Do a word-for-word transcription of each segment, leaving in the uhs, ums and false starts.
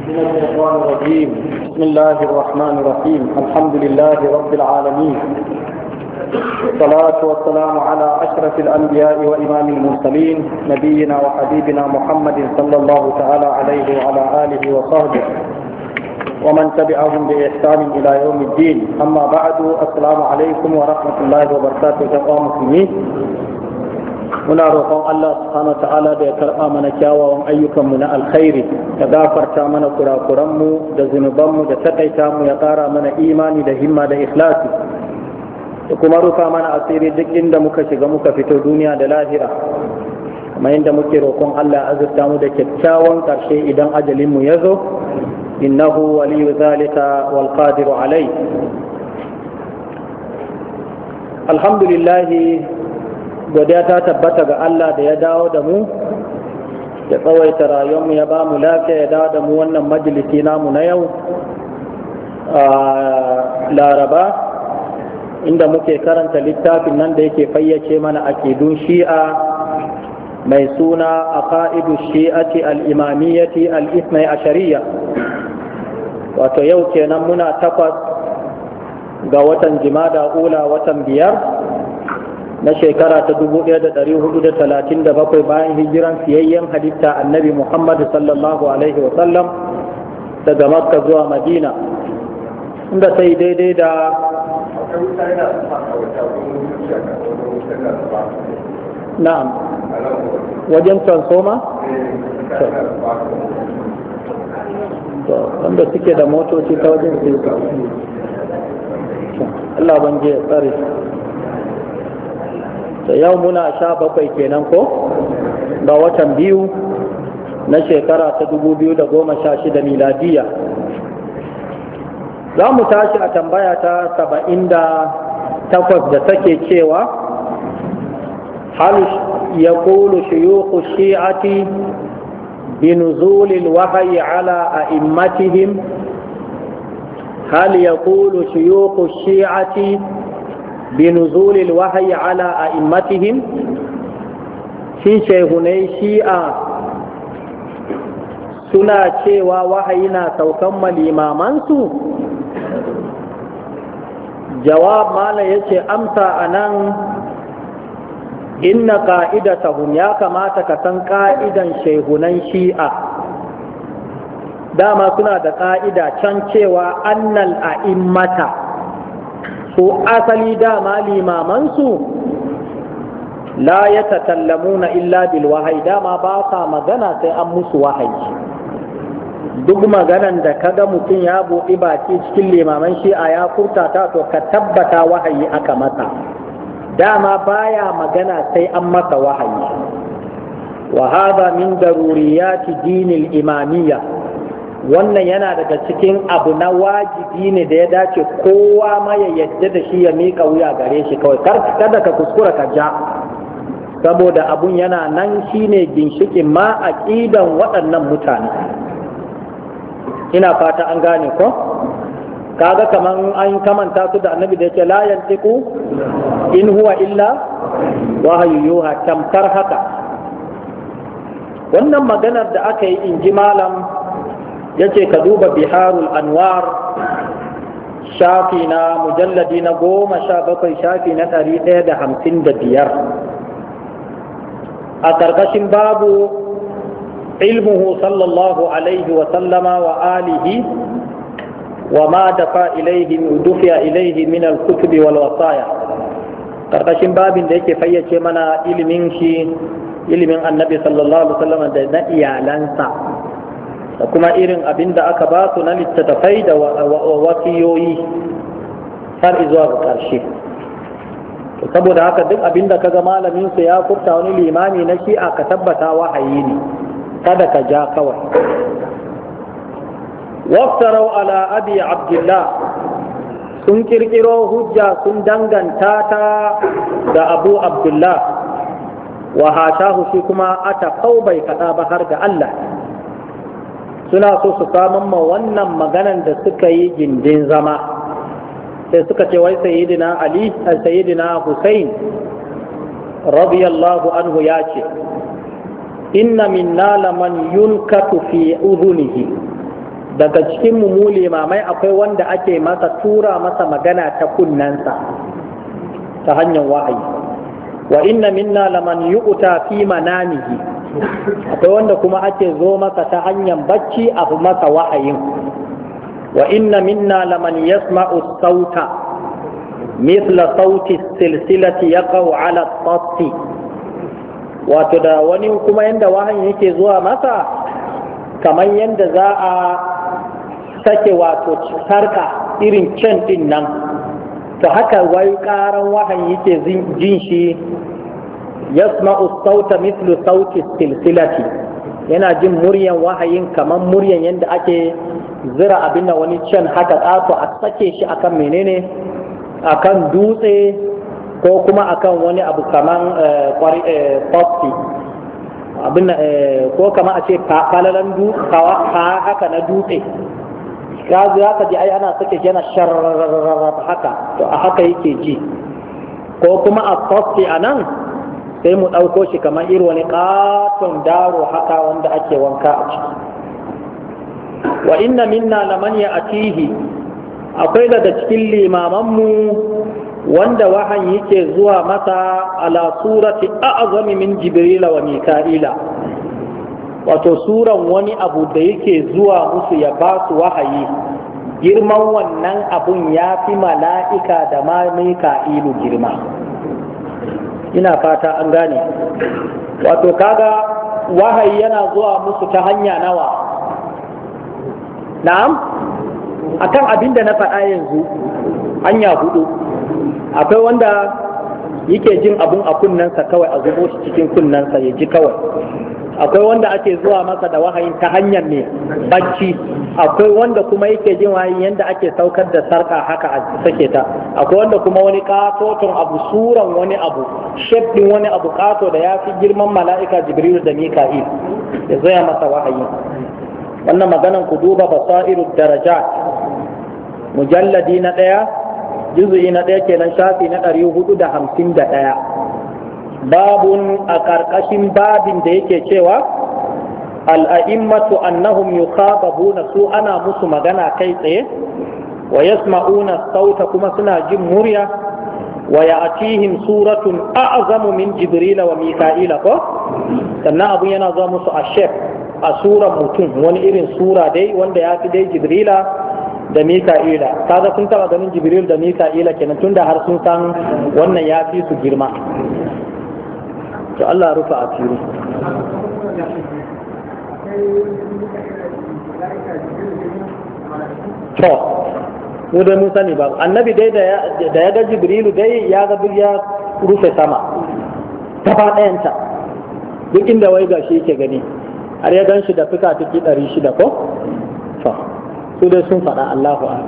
من الشيطان الرجيم. بسم الله الرحمن الرحيم. الحمد لله رب العالمين، والصلاة والسلام على أشرف الأنبياء وإمام المرسلين نبينا وحبيبنا محمد صلى الله تعالى عليه وعلى آله وصحبه ومن تبعهم بإحسان إلى يوم الدين. أما بعد، السلام عليكم ورحمة الله وبركاته. جميع المسلمين، muna roƙon Allah subhanahu ta'ala da ya karɓa mana kyawawan ayyukanmu na alkhairi, ya gafarta mana kurakuranmu da zunubanmu da takaita mu, ya ƙara mana imani da himma da ikhlasi, da kuma rufa mana asiri duk inda muka shiga muka fito duniya da lahira, kuma inda muke roƙon Allah ya azurta mu da kyakkyawan ƙarshe idan ajalinmu ya zo, innahu waliyu zalika wal qadiru alai. Alhamdulillah, godiya ta tabbata ga Allah da ya dawo da mu, ya tsawaita rayuwarmu, ya ba mu lafiya, ya dawo da mu wannan majalisi namu na yau a Laraba, inda muke karanta littafin nan da yake fayyace mana akidun shi'a mai suna aqaidu shi'ati al-imamiyyati al-ithnai ashariya. Wato yau kenan muna takwas ga watan Jumada ula, watan biyar na shekara ta dubu ɗaya da ɗari hudu da talatin da bakwai bayan hijiran fiyayyen halitta annabi Muhammad sallallahu alaihi wasallam daga Makka zuwa Madina, inda sai daidai da na'am wajen transformer wanda suke da motoci ta wajen su. Allah ban je tsare. da yau muna sha bakwai kenan ko ga watan biyu na shekara ta dubu biyu da goma sha shida miladiya. Za mu tashi a tambaya ta saba'in da takwas da take cewa hal ya kulu shuyukhu shi'ati binuzulil wahayi ala a'immatihim hal ya kulu shuyukhu shi'ati بنزول الوحي على أئمتهم shi shehunai shi'a suna cewa wahayi na saukan malimamansu? Jawab mala yace amsa anan, inna qa'idatahum, ya kamata ka san ka'idan shehunan shi'a. Dama suna da ka'ida can cewa annal a'immata, su asali dama limamansu la ya takallamuna illa bil wahayi, dama ba sa magana sai an musu wahayi. Duk maganan da kaga mutum ya buɗi baki cikin limaman shi'a ya furta ta, to ka tabbata wahayi aka masa, dama baya magana sai an masa wahayi. Wa hadha min daruriyati dinil imamiyya, wannan yana daga cikin abu na wajibi ne da ya dace kowa ma ya yadda da shi, ya miƙa wuya gare shi kawai, kada ka kuskura ka ja, saboda abun yana nan shine ginshikin ma aqidan waɗannan mutane. Ina fata an gane ko? Kaga kaman an kamanta su da annabi da yake la yantiqu in huwa illa wahyu yuha, tamkar haka. Wannan maganar da aka yi in ji malam yace ka duba biharul anwar shafi na mujalladi na goma sha bakwai shafi na ɗari ɗaya da hamsin da biyar, a ƙarƙashin babu ilmuhu sallallahu alaihi wa sallama wa alihi wa ma dafa ilaihi dufiya ilaihi min al-kutubi wal wasaya. Ƙarƙashin babin da yake fayyace mana ilimin shi, ilimin annabi sallallahu alaihi wa sallama da na iyalansa, da kuma irin abin da aka ba su na littattafai da wasiyoyi har izuwa ga ƙarshe. Saboda haka duk abin da kaga malamin su ya furta wani limami na shi'a, ka tabbata wahayi ne, kada ka ja kawai. Waftarau ala abi abdullah, sun kirkiro hujja sun danganta ta da abu abdullah, wa hashahu, shi kuma ata kau bai kaɗa ba har ga Allah. Suna so su samun ma wannan maganan da suka yi gindin zama, sai suka ce wai sayyidina Ali, sayyidina Hussein radiyallahu anhu ya ce, inna minna laman yunkatu fi udhunihi daga cikin mu limamai akwai wanda ake masa tura masa magana ta kunnansa ta hanyar wahayi. Wa inna minna laman yu'ta fi manamihi, akwai wanda kuma ake zo masa ta hanyar bacci a masa wahayin. Wa inna minna laman yasma'u sauta mithla sauti silsilati yaqau ala tatti, wato da wani kuma yanda wahayin yake zuwa masa kamar yanda za a sake wato sarka irin can din nan, to haka wai karan wahayi yake jin shi. Yasma'u sauta mithlu sauti silsilati, yana jin muryan wahayin kamar muryan yanda ake zira abin da wani can haka tsato a sake shi akan menene, akan dutse ko kuma akan wani abu kaman kwasti abin ko kama a ce falalan dutse haka na dutse, ya ka ji ai ana sake shi yana sharrarrarrarra haka, to a haka yake ji. Ko kuma a kwasti a nan sai mu ɗauko shi kamar irin wani ƙaton daro haka wanda ake wanka a ciki. Wa inna minna laman ya atihi, akwai daga cikin limamanmu wanda wahan yake zuwa masa ala surati a'zami min jibrila wa mika'ila, wato suran wani abu da yake zuwa musu ya ba su wahayi, girman wannan abun ya fi mala'ika da ma mika'ilu girma. Ina fata an gane, wato kaga wahayi yana zuwa musu ta hanya nawa? Na'am, akan abin da na faɗa yanzu hanya hudu. Akwai wanda yake jin abun a kunnensa kawai a zubo shi cikin kunnensa ya ji kawai. Akwai wanda ake zuwa masa da wahayin ta hanyar ne bacci. Akwai wanda kuma yake jin wahayin yadda ake saukar da sarka haka a sake ta. Akwai wanda kuma wani katoton abu, suran wani abu, shef din wani abu kato da ya fi girman mala'ika Jibril da Mika'il ya zaya masa wahayi. Wannan maganan ku duba basairu darajat mujalladi na ɗaya juzu'i na ɗaya kenan shafi na ɗari hudu da hamsin da ɗaya. Babun a ƙarƙashin babin da yake cewa al'a'immatu annahum yukhababuna, su ana musu magana kai tsaye, wa yasma'una sauta kuma suna jin murya, wa ya'tihim suratun a'zamu min jibrila wa mika'ila ko sannan abun yana zuwa musu a shef a suran mutum, wani irin sura dai wanda ya fi dai jibrila da mika'ila. Kaga sun taba ganin jibril da mika'ila kenan, tunda har sun san wannan ya fi su girma. To Allah rufa asiri. To mu dai mun sani ba, annabi dai da ya ga jibrilu dai ya ga ya rufe sama gaba ɗayanta, duk inda wai gashi yake gani, har ya gan shi da fuka tuki ɗari shida ko? To su dai sun faɗa Allahu a'lam.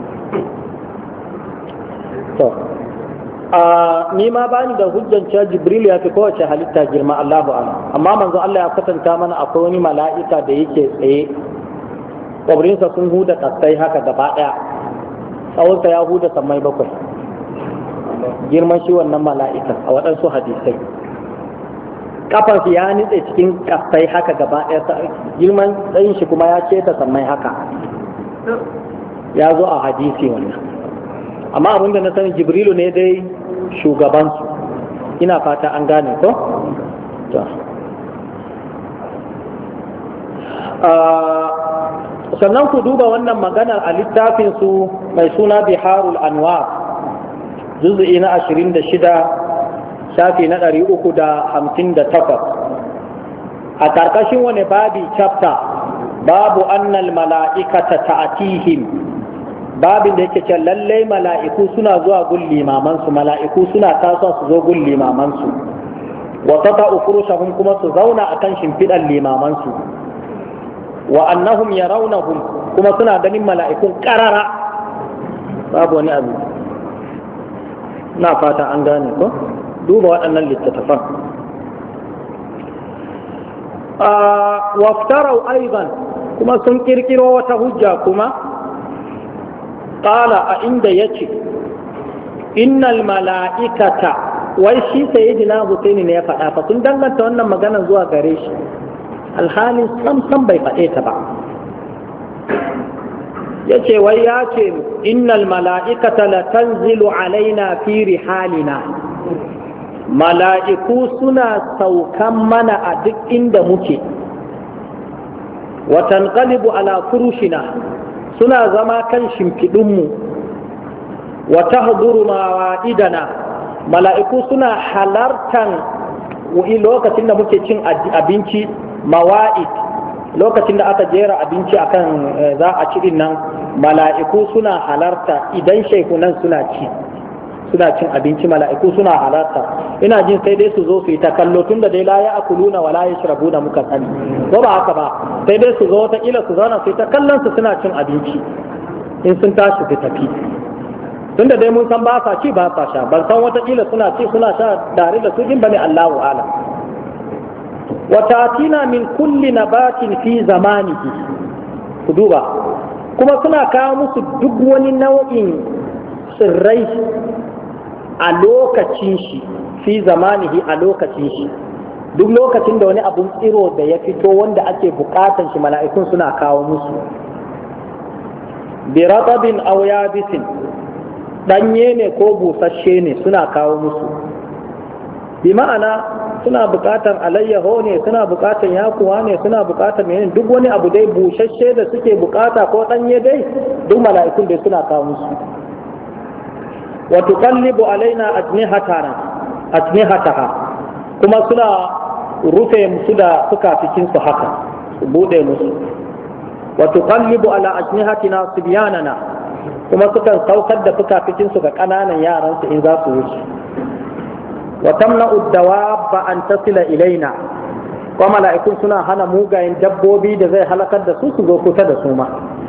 To ni ma bani da hujjan cewa Jibril ya fi kowace halitta girma, Allahu a'lam, amma manzo Allah ya kwatanta mana akwai wani mala'ika da yake tsaye, kwabrinsa sun huda kasai haka gaba ɗaya, tsawonsa ya huda sammai bakwai, girman shi wannan mala'ikan a waɗansu hadisai. Kafansu ya nitse cikin kasai haka gaba ɗaya, girman tsayin shi kuma ya ce ta sammai haka, ya zo a hadisi wannan. Amma abinda na sani Jibrilu ne dai shugabansu, ina fata an gane ko? Sannan ku duba wannan maganar a littafinsu mai suna Biharul Anwar, juz'i na ashirin da shida, shafi na ɗari uku da hamsin da takwas. A ƙarƙashin wani babi chapter, babu annal mala'ikata ta'atihim, babin da yake ce lallai mala'iku suna zuwa gun limamansu, mala'iku suna tasowa su zo gun limamansu, wa tata'u furushahum kuma su zauna akan shimfiɗan limamansu, wa annahum yarawnahum kuma suna ganin mala'ikun ƙarara, babu wani abu. Na fata an gane ko? Duba waɗannan littattafan. Waftarau aiban kuma sun kirkiro wata hujja kuma, ƙala a inda ya ce innal mala'ikata, wai shi sayyidina Husaini ne ya faɗa fa, sun danganta wannan magana zuwa gare shi, alhalin sam sam bai faɗe ta ba. yace wai ya ce innal mala'ikata la tanzilu alaina fi rihalina, mala'iku suna saukan mana a duk inda muke, wa tanqalibu ala furushina, suna zama kan shimfiɗinmu, wa tahduru mawa'idana, mala'iku suna halartan lokacin da muke cin abinci, mawa'id lokacin da aka jera abinci akan za a ci din nan, mala'iku suna halarta idan shaikunan suna ci suna cin abinci, mala'iku suna halarta. Ina jin sai dai su zo su yi ta kallo tunda dai la ya'kuluna wa la yashrabuna muka sani, ko ba haka ba, sai dai su zo wata kila su zauna su yi ta kallon su suna cin abinci, in sun tashi su tafi, tunda dai mun san ba sa ci ba sa sha, ban san wata kila suna ci suna sha tare da su din bane, Allahu a'lam. watatina min kulli nabatin fi zamanihi, ku duba, kuma suna kawo musu duk wani nau'in tsirrai a lokacin shi, fi zamanihi a lokacin shi, duk lokacin da wani abun tsiro da ya fito wanda ake bukatan shi mala'ikun suna kawo musu, bi ratabin aw yabisin, danye ne ko busasshe ne suna kawo musu, bi ma'ana suna bukatar alayyaho ne, suna bukatar yakuwa ne, suna bukatar menene, duk wani abu dai bushashe da suke bukata ko danye dai duk mala'ikun dai suna kawo musu. wa tuqallibu alaina ajnihatana ajnihataha, kuma suna rufe musu da fukafikin su haka su bude musu. wa tuqallibu ala ajnihatina subyanana, kuma sukan saukar da fukafikin su ga kananan yaran su in za su wuce. wa tamna'u dawabba an tasila ilaina, kuma mala'ikun suna hana mugayen dabbobi da zai halakar da su su zo kusa da su ma.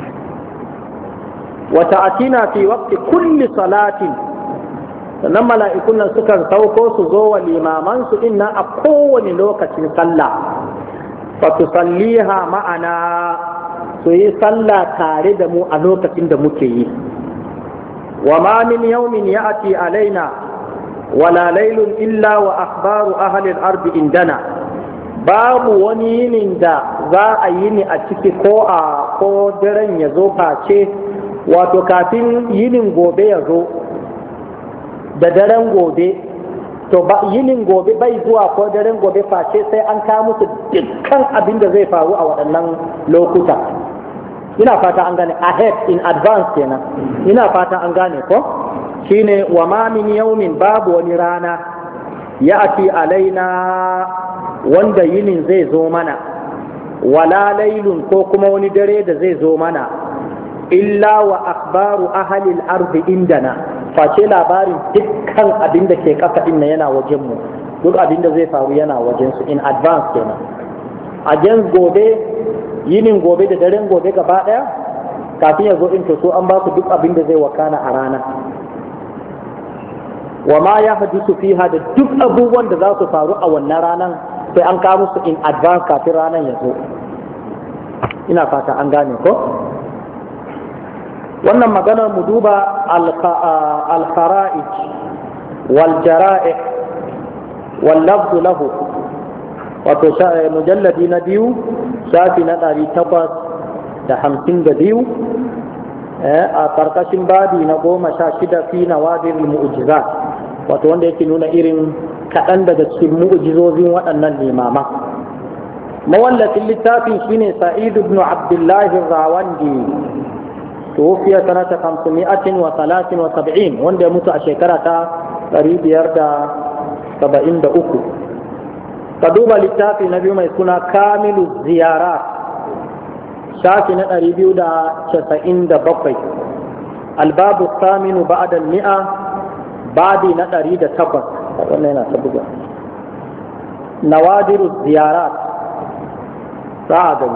wa ta'atina fi waqti kulli salatin, sannan mala'ikun nan sukan sauko su zo wa limaman su inna a kowane lokacin sallah, fa tusalliha ma'ana, su yi sallah tare da mu a lokacin da muke yi. wa ma min yawmin ya'ti alaina wala laylun illa wa akhbaru ahli al-ardi indana, babu wani yinin da za a yi ni a ciki ko a ko daren ya zo face, wato kafin yinin gobe ya zo da daren gobe, to ba yinin gobe bai zuwa ko daren gobe face sai an kawo musu dukkan abin da zai faru a waɗannan lokuta. Ina fata an gane, ahead in advance kenan, ina fata an gane ko shine wa ma min yawmin, babu wani rana ya ati alaina wanda yinin zai zo mana, wala laylun ko kuma wani dare da zai zo mana, illa wa akhbaru ahli al-ardi indana, face labarin dukkan abin da ke kafa din yana wajen mu, duk abin da zai faru yana wajen su in advance kenan. A jan gobe, yinin gobe da daren gobe gaba daya kafin ya zo in to so an ba su duk abin da zai wakana a rana. wa ma ya hadisu fiha, da duk abubuwan da za su faru a wannan ranar sai an kawo musu in advance kafin ranar ya zo. Ina fata an gane ko? wannan maganar mu duba al-khara'ij wal jara'i' wal lafz lahu, wato mujalladi na biyu shafi na ɗari takwas da hamsin da biyu a ƙarƙashin babi na goma sha shida fi nawadir mu'jizat, wato wanda yake nuna irin kaɗan daga cikin mu'jizozin waɗannan limama. mawallafin littafin shine Sa'id ibn Abdullah Rawandi, tuwfiya sanata khamsumi'atin wa salatin wa sab'in, wanda ya mutu a shekara ta ɗari biyar da saba'in da uku. ka duba littafi na biyu mai suna Kamilu Ziyarat, shafi na ɗari biyu da casa'in da bakwai, albabu saminu ba'da mi'a, babi na ɗari da takwas. wannan yana ta buga nawadiru ziyarat, za a gani.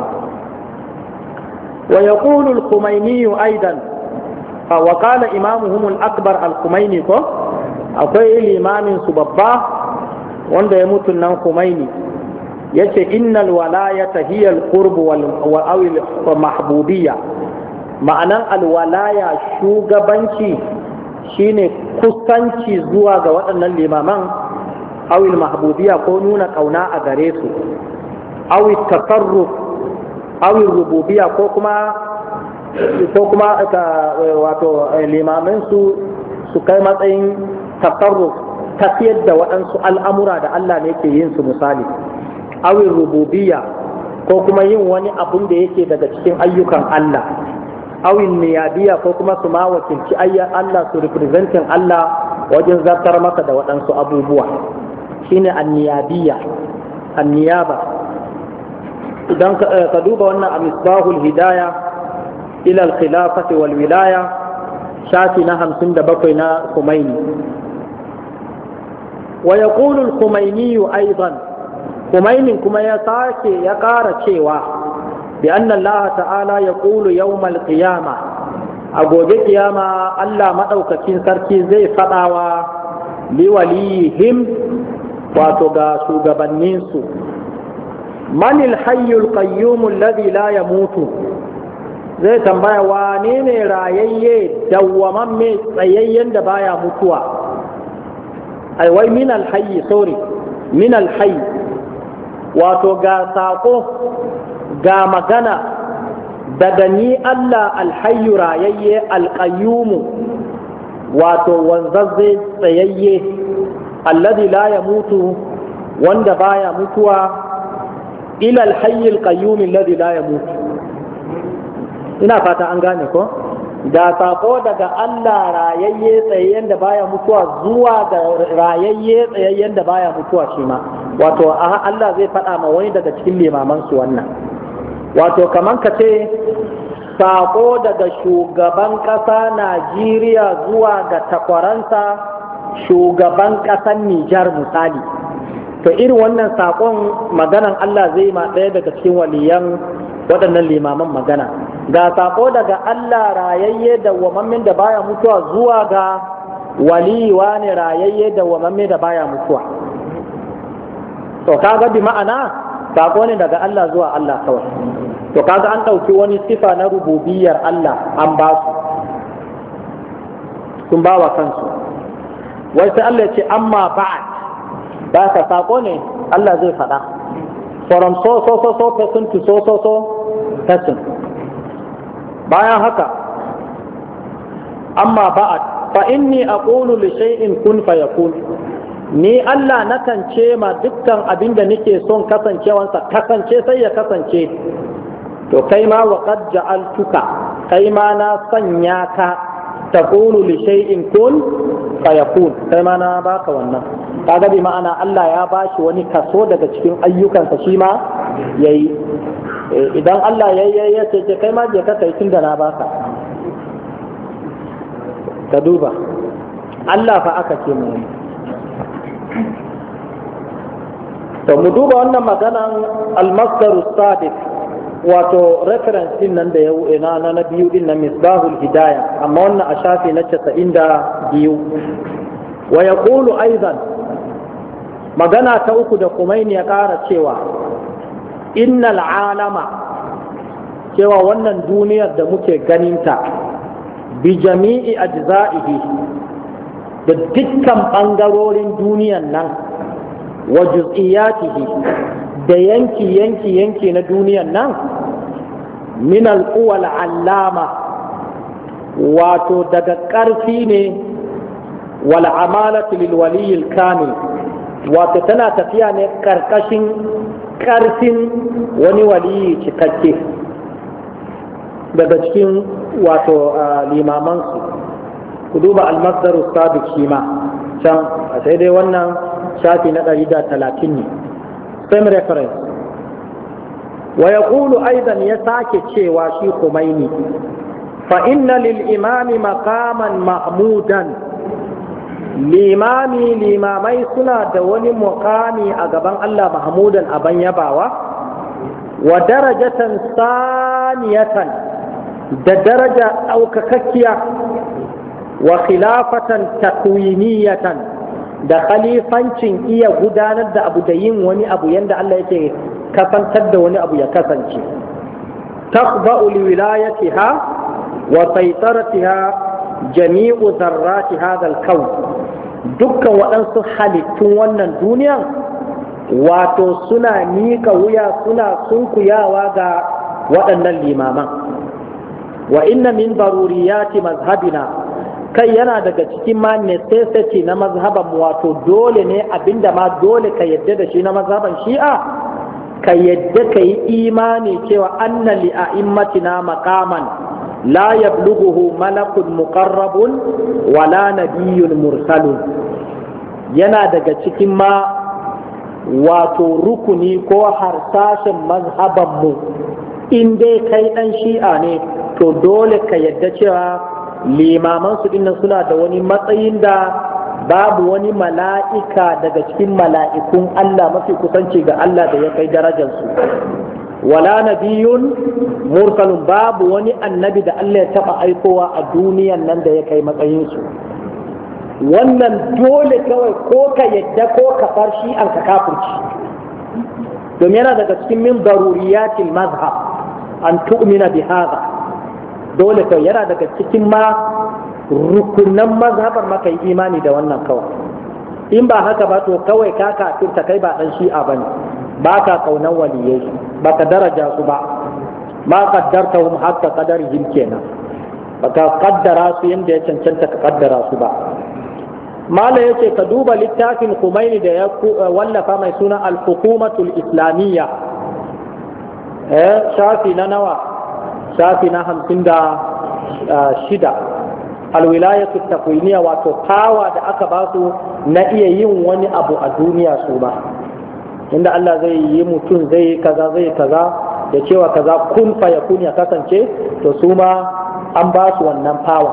wa yaqulu al-Khumaini aidan, wa qala imamuhum al-akbar al-Khumaini, ko akwai limamin su babba wanda ya mutu nan Khumaini, yace innal walayata hiya al-qurb wal aw mahbubiyya, ma'anan al-walaya shugabanci shine kusanci zuwa ga waɗannan limaman, aw al-mahbubiyya ko nuna kauna a gare su, aw at-tasarruf aw ar-rububiyya ko kuma ko kuma wato limamin su su kai matsayin tasarruf tafiyar da waɗansu al'amura da Allah ne ke yin su misali awin rububiyya ko kuma yin wani abun da yake daga cikin ayyukan Allah awin niyabiyya ko kuma su ma wakilci ayyan Allah su representin Allah wajen zartar masa da waɗansu abubuwa shine anniyabiyya anniyaba idan ka duba wannan a misbahul hidaya ila al-khilafati wal wilaya shafi na hamsin da bakwai na Khomeini wa yaqulu al-Khomeini aidan Khomeini kuma ya sake ya ƙara cewa bi anna Allah ta'ala yaqulu yawm al-qiyama a gobe kiyama Allah madaukakin sarki zai fadawa liwalihim wato ga shugabanninsu manil hayyul qayyum alladhi la yamutu zai tambaya wane ne rayayye dawwamamme tsayayyen da baya mutuwa ai wai min alhayy sorry min alhayy wato ga sako ga magana daga ni Allah alhayyu rayayye alqayyum wato wanzazze tsayayye alladhi la yamutu wanda baya mutuwa ila alhayy alqayyum alladhi la yamutu ina fata an gane ko da sako daga Allah rayayye tsayayyen da baya mutuwa zuwa ga rayayye tsayayyen da baya mutuwa shi ma wato Allah zai faɗa ma wani daga cikin limaman su wannan wato kaman ka ce sako daga shugaban ƙasa Najeriya zuwa ga takwaransa shugaban ƙasar Nijar misali to irin wannan sakon maganan Allah zai ma ɗaya daga cikin waliyan waɗannan limaman magana ga sako daga Allah rayayye da wamammin da baya mutuwa zuwa ga waliwa ne rayayye da wamamme da baya mutuwa to kaga bi ma'ana sako ne daga Allah zuwa Allah kawai to kaga an ɗauki wani sifa na rububiyar Allah an ba su sun ba wa kansu wai sai Allah ya ce amma ba'ad ba ka sako ne Allah zai faɗa from so so so so person to so so so person bayan haka amma ba'ad fa inni aqulu li shay'in kun fayakun ni Allah nakan ce ma dukkan abin da nake son kasancewansa kasance sai ya kasance to kai ma wa qad ja'altuka kai ma na sanya ka taqulu li shay'in kun fayakun kai ma na baka wannan kaga bi ma'ana Allah ya bashi wani kaso daga cikin ayyukansa shi ma yayi idan Allah ya yi ya ce kai ma je ka kai tun da na baka ka duba Allah fa aka ce mu to mu duba wannan maganan al-masdar as-sadiq wato reference din nan da yau ina na biyu din nan misbahul hidayah amma wannan a shafi na casa'in da biyu wa yaqulu aidan magana ta uku da Khomeini ya ƙara cewa innal alama cewa wannan duniyar da muke ganinta bi jami'i ajza'ihi da dukkan ɓangarorin duniyar nan wa juz'iyatihi da yanki yanki yanki na duniyar nan min al-quwal allama wato daga ƙarfi ne wal amalatu lil waliyil kamil wato tana tafiya ne karkashin karfin wani waliyi cikakke daga cikin wato limamansu ku duba almasdaru sabiq shi ma can a sai dai wannan shafi na ɗari da talatin ne same reference wa yaqulu aidan ya sake cewa shi Khomeini fa inna lil imami maqaman mahmudan limami limamai suna da wani muqami a gaban Allah mahmudan aban yabawa wa darajatan saniyatan da daraja ɗaukakakkiya wa khilafatan takwiniyatan da khalifancin iya gudanar da abu da yin wani abu yanda Allah yake kasantar da wani abu ya kasance taqba'u liwilayatiha wa saytaratiha jami'u zarrati hadha al-kawn dukkan waɗansu halittun wannan duniyan wato suna miƙa wuya suna sunkuyawa ga waɗannan limaman wa inna min daruriyati mazhabina, kai yana daga cikin ma necessity na mazhaban wato dole ne abinda ma dole ka yadda da shi na mazhaban shi'a, ka yadda ka yi imani cewa anna li a'immatina maqaman la yablughuhu malakun muqarrabun wala nabiyyun mursalun. Yana daga cikin ma wato rukuni ko harsashin mazhaban mu, in dai kai dan shi'a ne to dole ka yadda cewa limaman su dinnan suna da wani matsayin da babu wani mala'ika daga cikin mala'ikun Allah mafi kusanci ga Allah da ya kai darajarsu, wala nabiyun mursalun, babu wani annabi da Allah ya taba aikowa a duniyan nan da ya kai matsayinsu. Wannan dole kawai ko ka yadda ko ka far shi an ka kafirci, domin yana daga cikin min daruriyatil mazhab an tu'mina bi hadha, dole kawai yana daga cikin ma rukunan mazhabar maka yi imani da wannan kawai. In ba haka ba to kawai ka kafirta, kai ba dan shi'a bane, ba ka kaunan waliyai, ba ka daraja su ba, ma qaddartahum haqqa qadarihim kenan, ba ka kaddara su yanda ya cancanta ka kaddara su ba. Mala yace ka duba littafin Khomeini da ya wallafa mai suna al-hukumatul islamiyya, eh shafi na nawa, shafi na hamsin da shida, alwilayatu takwiniya, wato fawa da aka ba su na iya yin wani abu a duniya su ba, inda Allah zai yi mutum zai kaza zai kaza da cewa kaza kun fa yakun ya kasance, to su ma an ba su wannan fawa.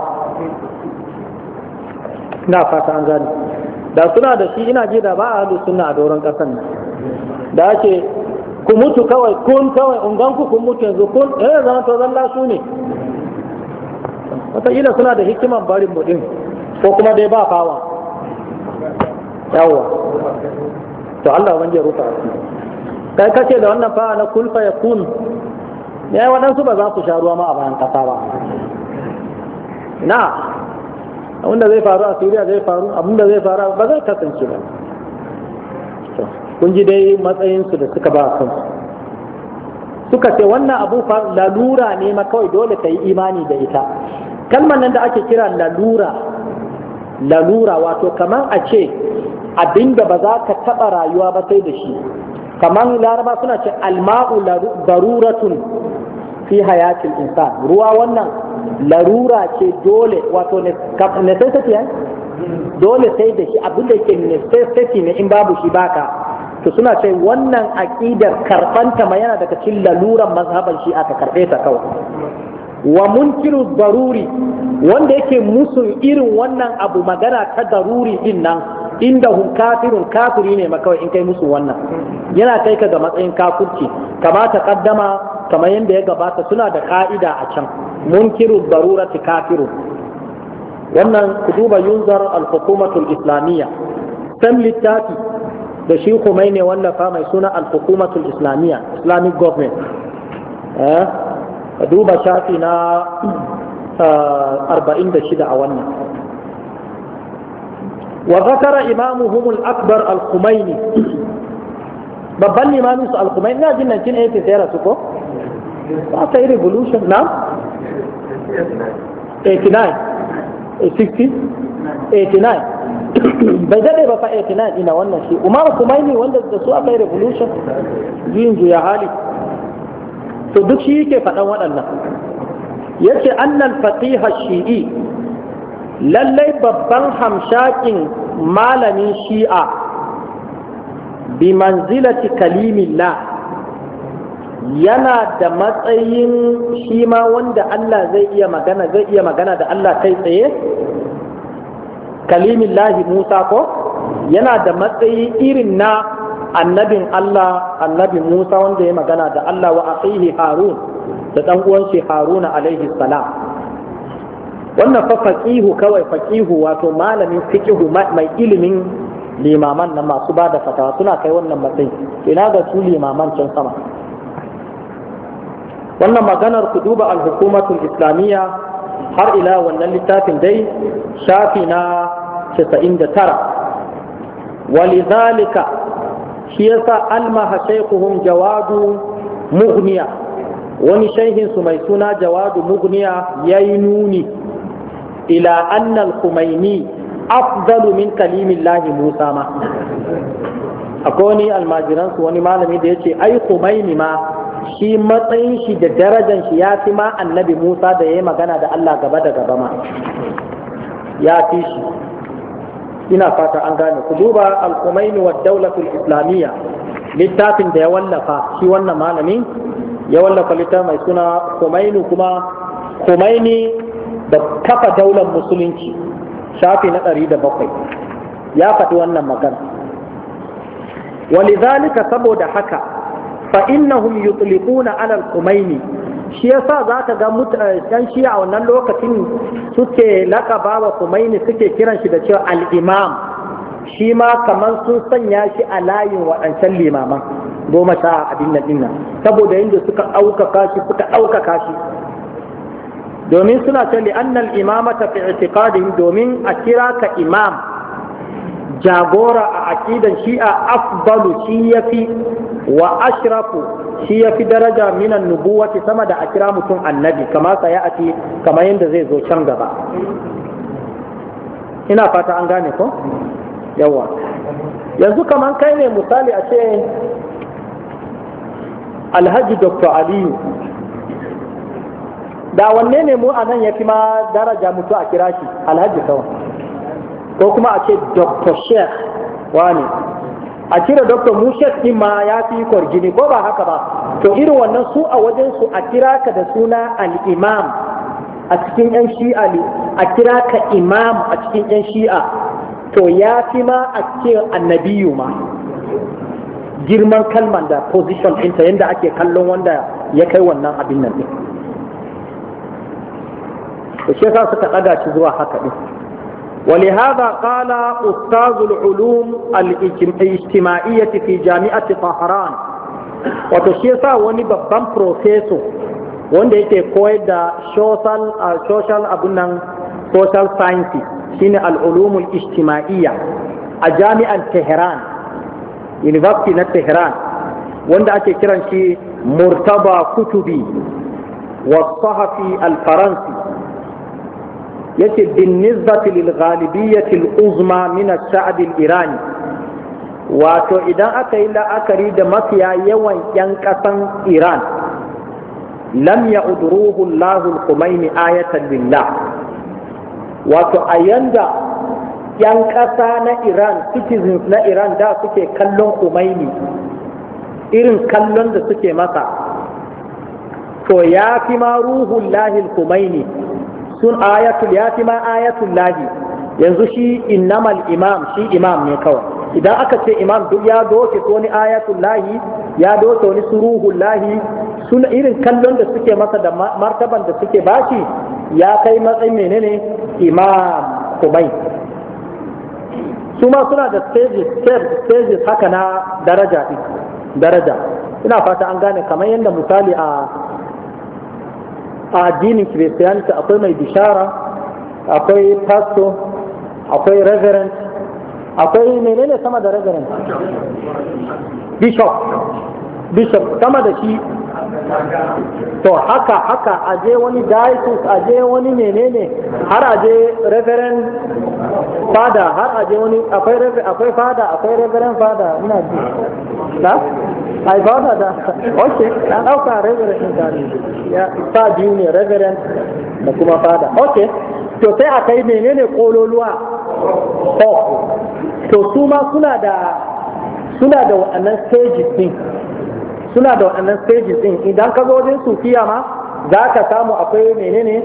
Ina fata an gani, da suna da shi ina ji da ba a hadu suna a doron kasan nan, da ake ku mutu kawai kun kawai ungan ku kun mutu yanzu kun eh zama to zalla su ne, wataƙila suna da hikiman barin mu din, ko kuma dai ba fawa yawa, to Allah ban je rufa su kai kace da wannan fawa na kun fa yakun, ya waɗansu ba za su sha ruwa ma a bayan kasa ba. Na abinda zai faru a Suriya zai faru, abinda zai faru ba zai kasance ba. Kun ji dai matsayinsu da suka ba kansu, suka ce wannan abu lalura ne ma kawai dole ka yi imani da ita. Kalmar nan da ake kira lalura, lalura wato kamar a ce abinda ba za ka taɓa rayuwa ba sai da shi, kamar laraba suna ce alma'u daruratun fi hayatil insan, ruwa wannan larura ce dole, wato necessity ne dole sai da shi, abin da yake necessity ne, in babu shi baka. To suna ce wannan aqidar karbanta ma yana daga cikin laluran mazhaban shi aka karbe ta kawai. Wa munkiru daruri, wanda yake musun irin wannan abu magana ta daruri din nan, inda hun kafirun kafiri ne ma kawai in kai musu wannan, yana kai ka ga matsayin kafirci. Kama ta kaddama kamar yadda ya gabata, suna da ka'ida a can, munkiru darurati kafiru. Wannan ku duba yunzar al-hukumatul islamiyya, san littafi da shi Khomeini wallafa mai suna al-hukumatul islamiyya, islamic government, eh ka duba shafi na arba'in da shida a wannan. wa zakara imamuhum al-akbar al-Khomeini, babban limamin su al-Khomeini na jin nineteen eighty sai rasu ko ba ta yi revolution na eighty-nine sixty eighty-nine bai daɗe ba fa eighty-nine ina wannan shi Umar Khomeini wanda da su aka yi revolution juyin juya hali, to duk shi yake faɗan waɗannan. Yace annal fatiha shi'i, lallai babban hamshakin malamin shi'a bi manzilati kalimillah, yana da matsayin shi ma wanda Allah zai iya magana zai iya magana da Allah kai tsaye, kalimillahi Musa ko yana da matsayi irin na annabin Allah annabi Musa wanda ya magana da Allah, wa akhihi Harun da dan uwan shi Haruna alaihi salam. Wannan fa faqihu kawai, faqihu wato malamin fiqhu mai ilimin limaman nan masu bada fatawa suna kai wannan matsayi, ina ga su limaman can sama. Wannan maganar ku duba al-hukumatul islamiyya har ila wannan littafin dai shafi na casa'in da tara. Walidhalika shi yasa almaha shaykhuhum jawadu mughniya, wani shaihinsu mai suna Jawadu Mughniya yayi nuni ila anna al-Khumaini afdalu min kalimillahi Musa ma. Akwai wani almajiransu wani malami da yace ai Khumaini ma shi matsayin shi da darajan shi ya fi ma annabi Musa da ya yi magana da Allah gaba da gaba ma ya fi shi. Ina fata an gane. Ku duba al-Khumaini wa daulatul islamiyya, littafin da ya wallafa shi wannan malamin ya wallafa littafin mai suna Khumaini, kuma Khumaini da kafa daular musulunci, shafi na ɗari da bakwai ya faɗi wannan magana. Walidhalika, saboda haka fa innahum yutliquna ala al-Khumaini, shi yasa zaka ga mutanen shi a wannan lokacin suke laƙaba wa Khumaini, suke kiran shi da cewa al-imam. Shi ma kamar sun sanya shi a layin waɗancan limaman goma sha abin nan dinnan, saboda yadda suka ɗaukaka shi suka ɗaukaka shi domin suna ce li annal imamata fi i'tiqadihim, domin a kira ka imam jagora a aqidan shi'a afdalu, shi yafi wa ashrafu, shi yafi daraja minan nubuwati, sama da a kira mutum annabi, kama sa ya ati kamar yadda zai zo can gaba. Ina fata an gane ko yawa. Yanzu kamar kai ne misali a ce Alhaji Dr. Aliyu, da wanne ne mu a nan ya fi ma daraja mutu a kira shi Alhaji kawai, ko kuma a ce Doctor Sheikh wani, a kira Doctor mu Sheikh din ma ya fi kwargini, ko ba haka ba? To irin wannan su a wajen su a kira ka da suna al-imam a cikin yan shi'a ne, a kira ka imam a cikin yan shi'a, to ya fi ma a ce annabiyu ma girman kalman da position ɗinta, yadda ake kallon wanda ya kai wannan abin nan ɗin. da shi yasa suka ɗaga shi zuwa haka ɗin. ولهذا قال أستاذ العلوم الاجتماعية في جامعة طهران، وتشيسا وني ببان بروفيسور wanda yake koyar da social social abunan social sciences shine al-ulum al-ijtima'iyya a jami'an Tehran, University na Tehran, wanda ake kiran shi Murtaba Kutubi wa Sahafi al-Faransi, yace bin nisbati lil ghalibiyyati al-uzma min ash-sha'b al-irani, wato idan aka yi la'akari da mafiya yawan yan kasan Iran, lam ya'udruhu Allahu al-Khumaini ayatan lillah, wato a yanda yan kasa na Iran, citizens na Iran da suke kallon Khumaini, irin kallon da suke masa, to ya fi ma ruhun lahil Khumaini sun ayatul, ya fi ma ayatul lahi. Yanzu shi innamal imam, shi imam ne kawai. Idan aka ce imam duk ya doke wani ayatul lahi, ya doke wani suruhul lahi, suna irin kallon da suke masa da martaban da suke bashi ya kai matsayin menene imam Khumaini. Su ma suna da stages stages haka na daraja daraja. Ina fata an gane, kamar yadda misali a a addinin Kiristiyanci akwai mai bishara, akwai pastor, akwai reverend, akwai menene sama da reverend, bishop bishop sama da shi. To haka haka aje wani diocese, aje wani menene, har aje reverend fada, har aje wani akwai akwai fada, akwai reverend fada, ina ji na ai fada da okay, na dauka reverend din da ya fa biyu ne, reverend da kuma fada. Okay, to sai akai menene kololuwa. Oh, to su ma suna da suna da waɗannan stages din, suna da waɗannan stages din. Idan ka zo wajen sufiya ma za ka samu akwai menene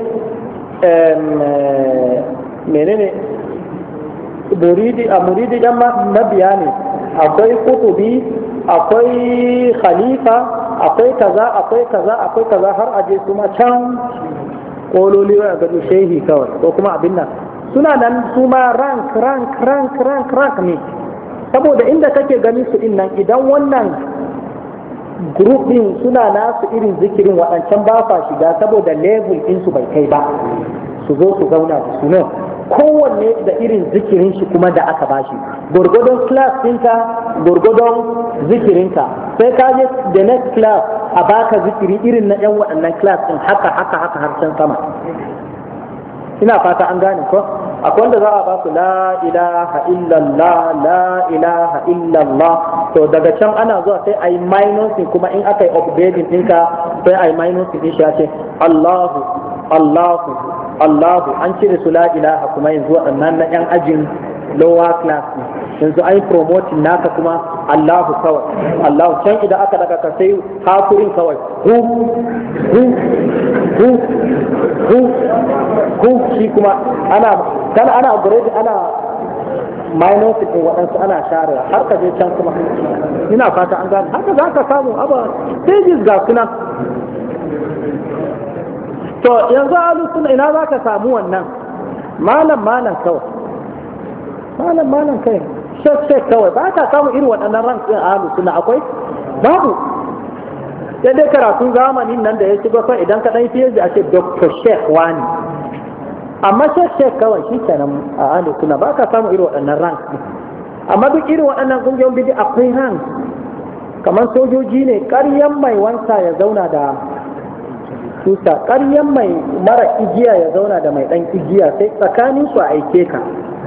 menene muridi, a muridi dan mabiya ne, akwai kutubi, akwai khalifa, akwai kaza akwai kaza akwai kaza, har aje su ma can kololi wa ga shehi kawai, ko kuma abin nan suna nan su ma rank rank rank rank rank ne. Saboda inda kake ganin su din nan, idan wannan group din suna nasu irin zikirin, waɗancan ba sa shiga saboda level din su bai kai ba su zo su zauna da su ne. Kowanne da irin zikirin shi kuma da aka bashi, gurgudun class ɗinka gurgudun zikirinka. Sai ka je the next class a baka zikiri irin na yan waɗannan class din haka haka haka har can sama. Ina fata an gane ko akwai wanda za a ba su la ilaha illallah la ilaha illallah, to daga can ana zuwa sai ai minusin kuma in aka yi upgrading ɗinka sai ai minusin din shi ya ce Allahu Allahu Allahu, an cire su la ilaha kuma yanzu waɗannan na yan ajin lower class ne, yanzu ai promoting naka kuma Allahu kawai Allahu. Can idan aka daga ka sai hakurin kawai hu hu hu hu hu shi kuma ana kana ana upgrade ana minus din waɗansu ana share har ka je can kuma. Ina fata an gane haka za ka samu aba stages ga suna. To yanzu alu suna ina za ka samu wannan malam malam kawai malam malam kai shek shek kawai ba ka samu irin waɗannan ran ɗin alu suna akwai babu. sai dai karatun zamanin nan da ya shiga kai idan ka ɗan fiye da ake doctor shek wani, amma shek shek kawai shi kenan a alu suna ba ka samu irin waɗannan ran. Amma duk irin waɗannan ƙungiyoyin bidi akwai ran kamar sojoji ne, ƙaryan mai wansa ya zauna da tusa, ƙaryan mai mara igiya ya zauna da mai ɗan igiya, sai tsakanin su a aike ka.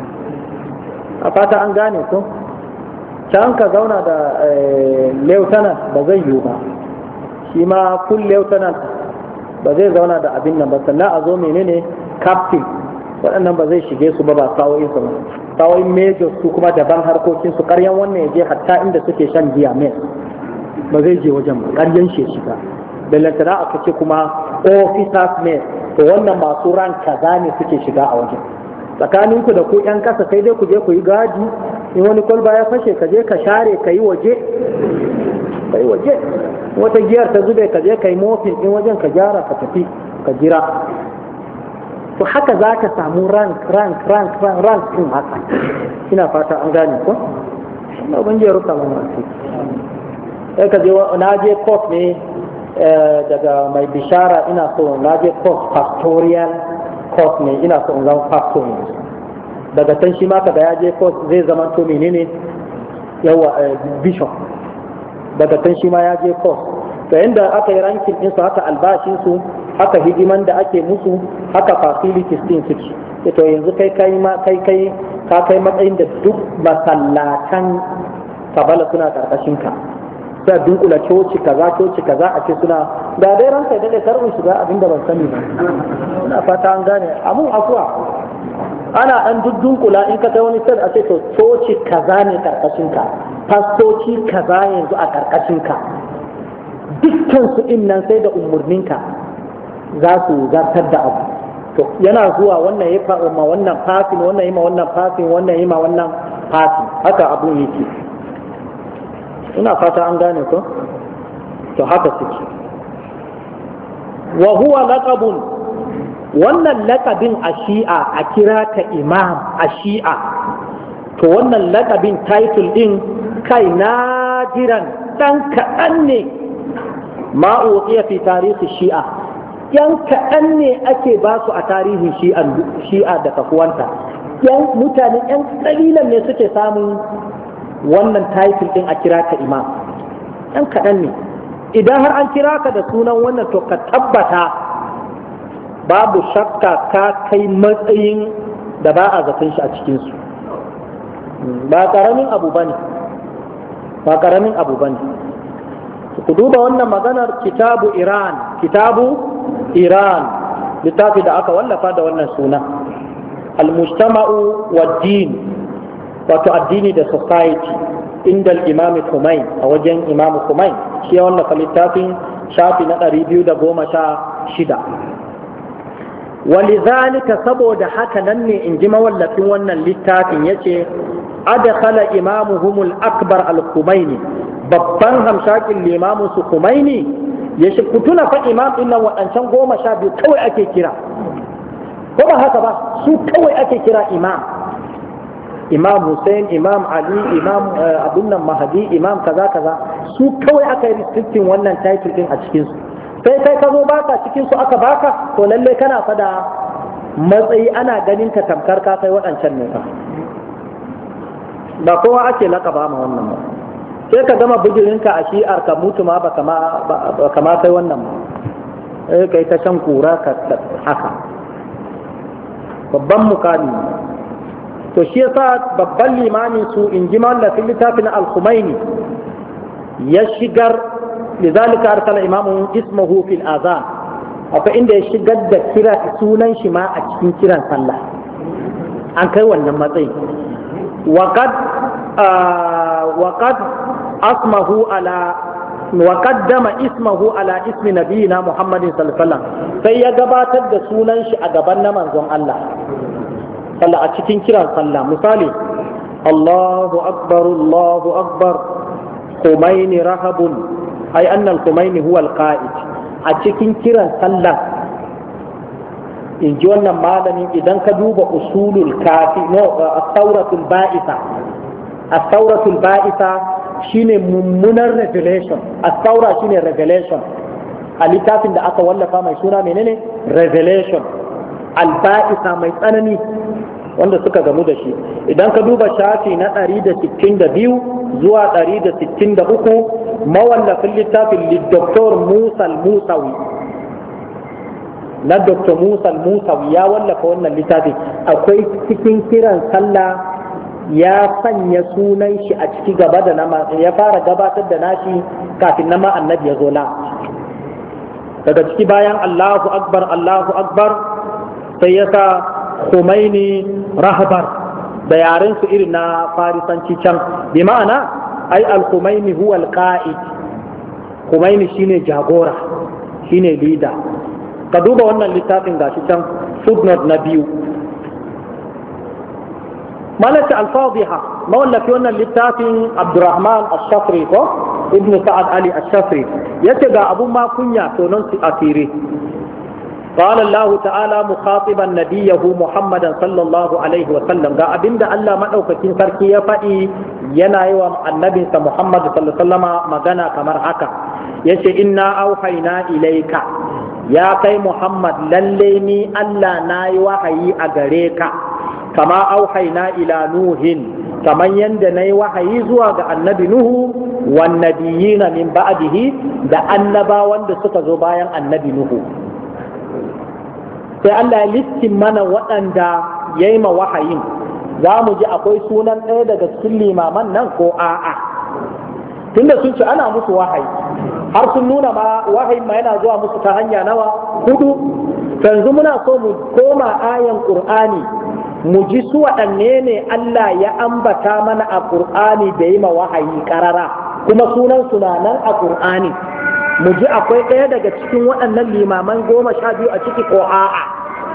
A fata an gane ko can ka zauna da lieutenant ba zai yiwu ba, shi ma full lieutenant ba zai zauna da abin nan ba, sannan a zo menene captain, waɗannan ba zai shige su ba, ba sawoyin su ba. Sawoyin major su kuma daban harkokin su, ƙaryan wannan ya je hatta inda suke shan giya mai ba zai je wajen ba, ƙaryan shi shiga. Bellantana aka ce kuma officers ne, to wannan masu ran kaza ne suke shiga a wajen. Tsakaninku da ku yan kasa kai dai ku je ku yi gadi, in wani kwalba ya fashe ka je ka share ka yi waje ka yi waje, wata giyar ta zube ka je ka yi mofin in wajen ka gyara ka tafi ka jira. To haka za ka samu rank rank rank rank rank din haka. Ina fata an gane ko Allah ubangiji ya rufa mana asiri. Sai ka je na je court ne daga mai bishara, ina so na je court pastoral court ne, ina so in zama pastor ne. Daga can shi ma kaga ya je court zai zama to menene yawa bishop, daga can shi ma ya je court. To yanda aka yi rankin ɗinsu haka albashin su haka hidiman da ake musu haka facilities din suke. To yanzu kai kai ma kai kai ka kai matsayin da duk masallatan kabala suna karkashin ka, sai dunkula coci kaza coci kaza a ce suna da dai ranka da dai karbin shiga abinda ban sani ba. Ina fata an gane amun afuwa ana dan dunkula in ka kai wani sai a ce to coci kaza ne karkashin ka, fastoci kaza yanzu a karkashin ka, dukkan su din nan sai da umurnin ka za su zartar da abu. To yana zuwa wannan ya fa ma wannan fasin, wannan yi ma wannan fasin, wannan yi ma wannan fasin, haka abun yake. Ina fata an gane ko to haka suke. Wa huwa laqabun, wannan laqabin a shi'a a kira ka imam a shi'a, to wannan laqabin title din kai nadiran dan kaɗan ne ma uqiya fi tarihi shi'a, yan kaɗan ne ake ba su a tarihin shi'a da kafuwanta. Yan mutane yan ƙalilan ne suke samun wannan title din a kira ka imam, ɗan kaɗan ne. Idan har an kira ka da sunan wannan to ka tabbata babu shakka ka kai matsayin da ba a zaton shi a cikinsu. Ba ƙaramin abu ba ne, ba ƙaramin abu ba ne. Ku duba wannan maganar kitabu Iran, kitabu Iran, littafi da aka wallafa da wannan suna, al-mujtama'u wa din, wato addini da society inda imam Khomeini, a wajen imam Khomeini shi ya wallafa littafin shafi na ɗari biyu da goma sha shida. Walizalika saboda haka nan ne in ji mawallafin wannan littafin yace adkhala imamuhumul akbar al-Khomeini, babban hamshakin limamin su Khomeini ya shi kutuna fa imam din nan waɗancan goma sha biyu kawai ake kira, ko ba haka ba, su kawai ake kira imam. Imam Hussein, Imam Ali, Imam abun nan Mahdi, Imam kaza kaza, su kawai aka yi restricting wannan title din a cikin su. Sai kai ka zo baka cikin su aka baka, to lalle kana fada matsayi ana ganin ka tamkar ka kai waɗancan ne fa. Ba kowa ake laƙaba ma wannan ba. sai ka gama bijirinka a shi'ar ka mutu ma ba kama kai wannan ba sai kai ta shan kura ka haka babban mukami. To shi yasa babban limamin su in ji mallafin littafin al-Khumaini ya shigar lidhalika arsala imamu ismuhu fil azan, akwai inda ya shigar da kira sunan shi ma a cikin kiran sallah, an kai wannan matsayi. وقد آه وقد اسمه على وقدم اسمه على اسم نبينا محمد صلى الله عليه وسلم sai ya gabatar da sunan shi a gaban na manzon Allah sallah a cikin kiran sallah. Misali, Allahu akbar Allahu akbar Khumaini rahabun, ay anna al-Khumaini huwa al-qa'id. A cikin kiran sallah in ji wannan malamin, idan ka duba usulul kafi no as-sauratul ba'isa as-sauratul ba'isa shine mummunar revelation, as-saura shine revelation, a littafin da aka wallafa mai suna menene revelation, al-ba'isa mai tsanani wanda suka gamu da shi. Idan ka duba shafi na ɗari da sittin da biyu zuwa ɗari da sittin da uku, mawallafin littafin lidoktor Musa al-Musawi na Doktor Musa al-Musawi ya wallafa wannan littafi. Akwai cikin kiran sallah ya sanya sunan shi a ciki gaba da nama, ya fara gabatar da nashi kafin nama annabi ya zo la. Daga ciki bayan Allahu akbar Allahu akbar sai ya sa Khumaini rahabar da yaren su irin na farisanci can, bi ma'ana ai al-Khumaini huwa al-qa'id, Khumaini shine jagora, shine leader. Ka duba wannan littafin gashi can footnote na biyu. Malaka al-Fadhiha mawallafi wannan littafin Abdurrahman al-Shafri ko Ibn Sa'ad Ali al-Shafri yace ga abun ma kunya to non su asiri. قال الله تعالى مخاطبا نبيه محمدا صلى الله عليه وسلم ga abinda Allah madaukakin sarki ya faɗi yana yi wa annabinsa Muhammad sallallahu alaihi wasallam magana kamar haka, yace inna auhayna ilaika, ya kai Muhammad lalle ni Allah na yi wahayi a gare ka, kama auhayna ila nuhin, kaman yanda na yi wahayi zuwa ga annabi Nuhu wan nabiyina min ba'dihi, da annabawan da suka zo bayan annabi Nuhu. Sai Allah ya listin mana waɗanda ya yi ma wahayin, za mu ji akwai sunan ɗaya daga cikin limaman nan ko a'a, tunda sun ce ana musu wahayi har sun nuna ma wahayin ma yana zuwa musu ta hanya nawa hudu. Yanzu muna so mu koma ayan Qur'ani mu ji su waɗanne ne Allah ya ambata mana a Qur'ani da yi ma wahayi karara, kuma sunan suna nan a Qur'ani. Mu ji akwai ɗaya daga cikin waɗannan limaman goma sha biyu a ciki ko a'a.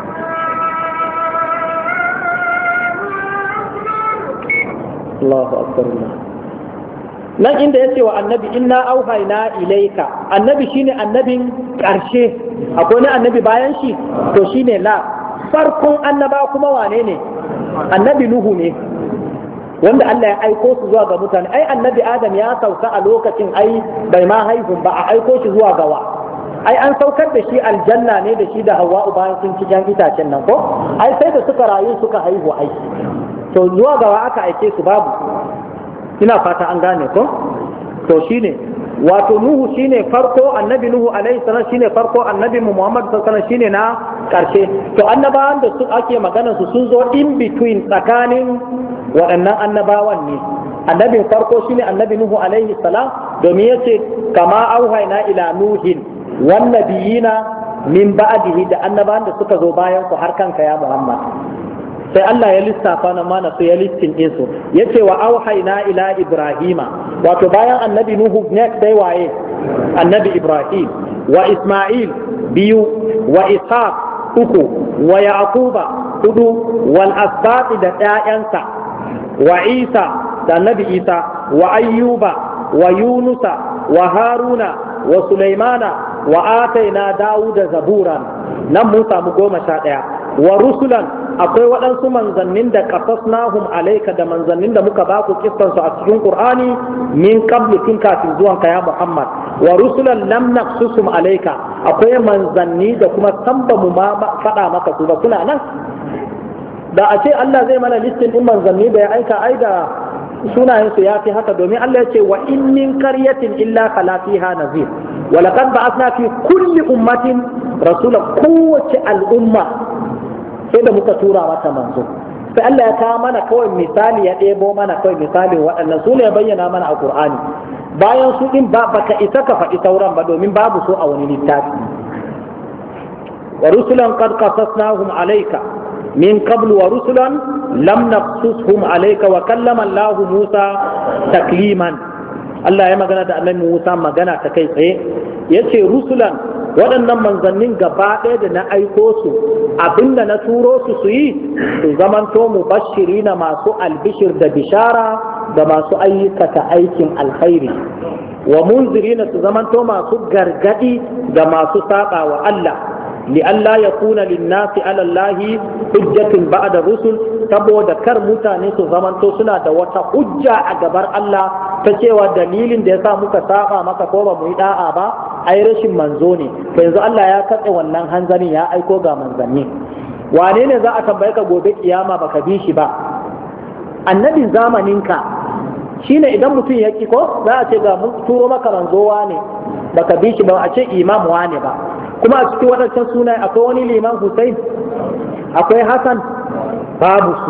Allahu akbar. Nan inda ya ce wa annabi inna auhayna ilaika, annabi shine annabin ƙarshe, akwai wani annabi bayan shi to shine la. Farkon annaba kuma wane ne? Annabi Nuhu ne, wanda Allah ya aiko su zuwa ga mutane. Ai annabi Adam ya sauka a lokacin, ai bai ma haihu ba, a aiko shi zuwa gawa. Ai an saukar da shi aljanna ne da shi da Hawwa'u bayan sun ci jan itacen nan ko? Ai sai da suka rayu suka haihu ai. To zuwa gawa aka aike su babu. Ina fata an gane ko? To shine wato Nuhu shine farko, annabi Nuhu alaihi salam shine farko, annabi Muhammad sallallahu alaihi wasallam shine na karshe. To annabawan da su ake magana su sun zo in between tsakanin waɗannan annabawan ne. Annabin farko shine annabi Nuhu alaihi salam, domin yace kama auhayna ila nuhin wan nabiyina min ba'dihi, da annabawan da suka zo bayan ku har kanka ya Muhammad. Sai Allah ya lissafa na mana su ya listin ɗinsu, ya ce wa auhaina ila Ibrahima, wato bayan annabi Nuhu next sai waye annabi Ibrahim, wa Ismail biyu, wa Ishaq uku, wa Yaquba hudu, wal asbati da ɗayansa, wa Isa da annabi Isa, wa Ayyuba wa Yunusa wa Haruna wa Sulaimana wa ataina Dawuda zaburan. Nan mun samu goma sha ɗaya. Wa rusulan, akwai waɗansu manzannin da qasasnahum alayka, da manzannin da muka baku kissan su a cikin Qur'ani min qablu, tun kafin zuwan ka ya Muhammad. Wa rusulan lam naqsusum alayka, akwai manzanni da kuma san ba mu ma faɗa maka su ba, kuna nan. Da a ce Allah zai mana listin din manzanni da ya aika, ai da sunayen su yafi haka domin Allah ya ce wa in min qaryatin illa khala fiha nazir wa laqad ba'athna fi kulli ummatin rasula, kowace al'umma sai da muka tura mata manzo. sai Allah ya kawo mana kawai misali, ya ɗebo mana kawai misalin waɗannan su ne ya bayyana mana a Qur'ani. bayan su din ba baka isa ka faɗi sauran ba domin babu su a wani littafi. wa rusulan qad qasasnahum alayka min qablu wa rusulan lam naqsushum alayka wa kallama Allah Musa takliman. Allah ya magana da Annabi Musa magana ta kai tsaye, yace rusulan waɗannan manzannin gaba ɗaya da na aiko su abinda na turo su su yi su zamanto mubashirina masu albishir da bishara da masu ayyukata aikin alkhairi, wa munzirina su zamanto masu gargadi da masu saba wa Allah, li Allah ya kuna linnasi ala Allahi hujjatin ba'da rusul, saboda kar mutane su zamanto suna da wata hujja a gabar Allah ta cewa dalilin da yasa muka saba maka ko ba mu yi da'a ba ai rashin manzo ne. to yanzu Allah ya katse wannan hanzarin ya aiko ga manzanni. wane ne za a tambaye ka gobe kiyama baka bi shi ba? annabin zamaninka shine idan mutum ya ki ko za a ce ga mu turo maka manzowa ne baka bi shi ba, a ce imam wane ba. kuma a cikin waɗancan sunaye akwai wani liman Hussein, akwai Hassan, babu su.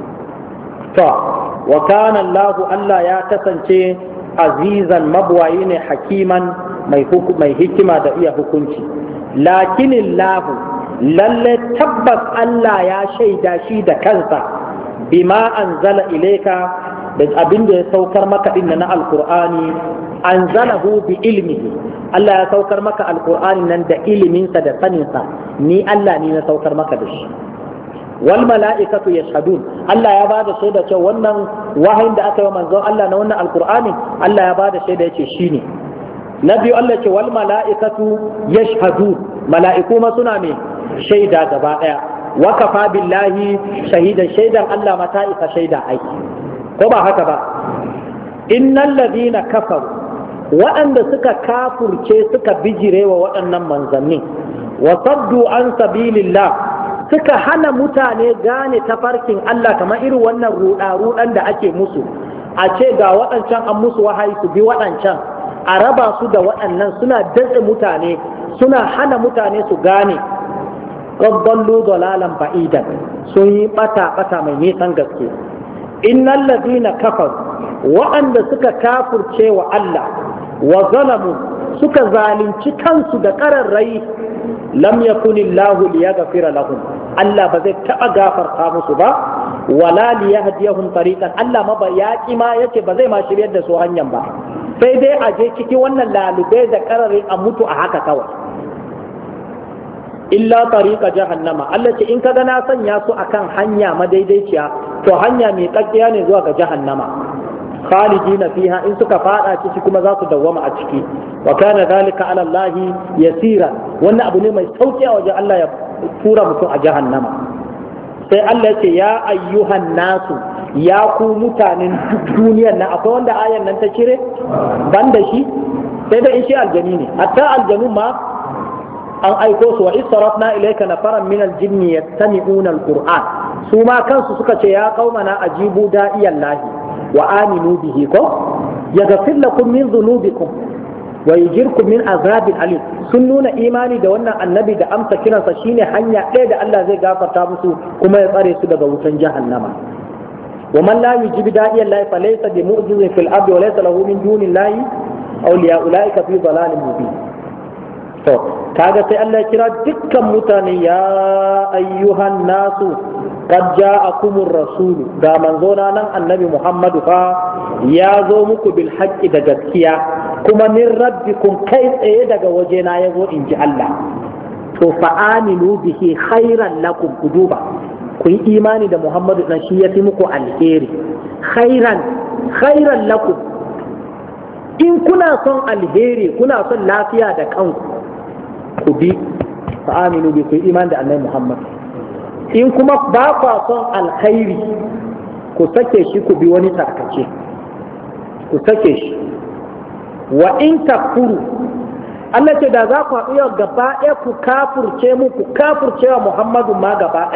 to wa kana Allah Allah ya kasance azizan mabwayi ne, hakiman mai mai hikima da iya hukunci. lakinin lahu lalle tabbas Allah ya shaida shi da kansa bima anzala ilaika, da abin da ya saukar maka din na alqur'ani, anzalahu bi ilmihi, Allah ya saukar maka alqur'ani nan da iliminsa da saninsa, ni Allah ne na saukar maka da shi. wal mala'ikatu yashhadun, Allah ya bada shaida cewa wannan wahayin da aka yi manzon Allah na wannan alqur'ani, Allah ya bada shaida yace shine. na biyu Allah ce wal mala'ikatu yashhadun, mala'iku ma suna me shaida gaba daya. wa kafa billahi shahidan, shaidan Allah mata isa shaida aiki, ko ba haka ba? innal ladina kafaru, waɗanda suka kafurce suka bijire wa waɗannan manzannin, wa saddu an sabilillah, suka hana mutane gane tafarkin Allah, kamar irin wannan ruɗa-ruɗan da ake musu, a ce ga waɗancan an musu wahayi su bi waɗancan, a raba su da waɗannan, suna datse mutane, suna hana mutane su gane. qaddallu dalalan ba'idan, sun yi bata-bata mai nisan gaske. innal ladina kafaru, waɗanda suka kafurce wa Allah, wa zalamu, suka zalunci kansu da ƙararrai, lam yakunillahu liyaghfira lahum, Allah ba zai taɓa gafarta musu ba, wala liyahdiyahum tariqan, Allah ma ba yaƙi ma yace ba zai ma shiryar da su hanyar ba, sai dai a je ciki wannan lalube da ƙararrai a mutu a haka kawai. illa tariqa jahannama, Allah ce in kaga na sanya su akan hanya madaidaiciya, to hanya mai kakkiya ne zuwa ga jahannama, khalidina fiha, in suka fada ciki kuma za su dawwama a ciki. wa kana zalika ala Allah yasira, wannan abu ne mai sauki a wajen Allah ya tura mutum a jahannama. sai Allah ya ce ya ayyuhan nasu, ya ku mutanen duk duniyar nan, akwai wanda ayan nan ta cire banda shi, sai da in shi aljani ne, hatta aljanu ma an aiko su. wa israfna ilayka nafaran min aljinni yastami'una alquran, su ma kansu suka ce ya qaumana ajibu da'iyan lahi wa aminu bihi ko yaghfir lakum min dhunubikum wa yujirkum min azabin alim, sun nuna imani da wannan annabi da amsa kiransa shine hanya ɗaya da Allah zai gafarta musu kuma ya tsare su daga wutan jahannama. wa man la yujibu da'iyan lahi falaysa bi mu'jizin fil ardi wa laysa lahu min dunillahi awliya, ulaika fi dhalalin mubin. to kaga sai Allah ya kira dukkan mutane, ya ayyuhan nasu qad ja'akumur rasul, ga manzo na nan annabi Muhammadu fa ya zo muku bil haqqi da gaskiya, kuma min rabbikum kai tsaye daga waje na yazo in ji Allah. to fa aminu bihi khairan lakum, kuduba ku yi imani da Muhammadu dan shi yafi muku alheri. khairan khairan lakum, in kuna son alheri, kuna son lafiya da kanku, ku bi fa aminu bi, ku iman da annabi Muhammad. in kuma ba kwa son alkhairi, ku sake shi ku bi wani tarkace, ku sake shi. wa in takfuru, Allah ce da za ku haɗu yau gaba ɗaya ku kafurce mu, ku kafurce wa Muhammadu ma gaba ɗaya,